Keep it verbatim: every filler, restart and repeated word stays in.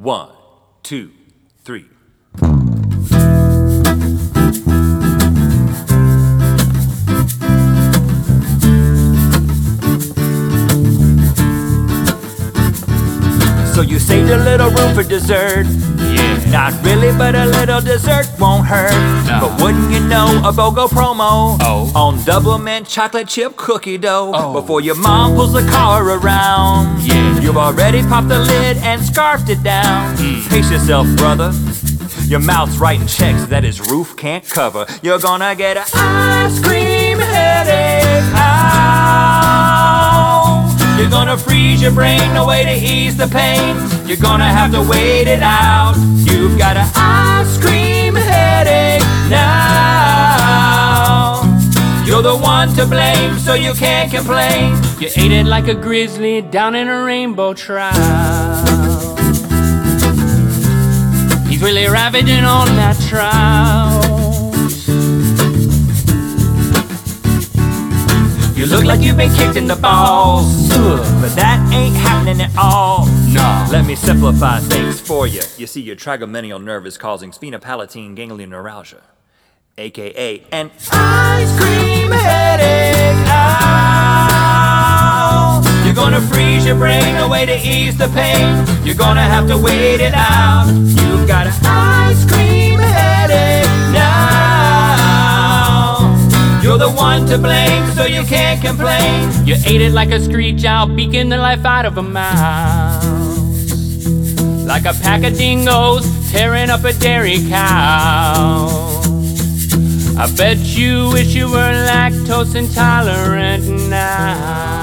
One, two, three. So you saved a little room for dessert. Yeah. Not really, but a little dessert won't hurt. No. But wouldn't you know, a BOGO promo Oh. on double mint chocolate chip cookie dough. Oh. Before your mom pulls the car around, Yeah. you've already popped the lid and scarfed it down. Mm. Pace yourself, brother. Your mouth's writing checks that his roof can't cover. You're gonna get an ice cream headache. Ow. You're gonna freeze your brain, no way to ease the pain. You're gonna have to wait it out. You've got an ice cream headache now. You're the one to blame, so you can't complain. You ate it like a grizzly down in a rainbow trout. He's really ravaging on that trout. You look like you've been kicked in the balls, but that ain't happening at all. No. Let me simplify things for you. You see, your trigeminal nerve is causing sphenopalatine ganglion neuralgia, aka an ice cream headache. Ow. You're gonna freeze your brain, no way to ease the pain. You're gonna have to wait it out. You've got an ice cream headache now. You're the one to blame, so you can't complain. You ate it like a screech owl, beaking the life out of a mouse. Like a pack of dingoes tearing up a dairy cow. I bet you wish you were lactose intolerant now.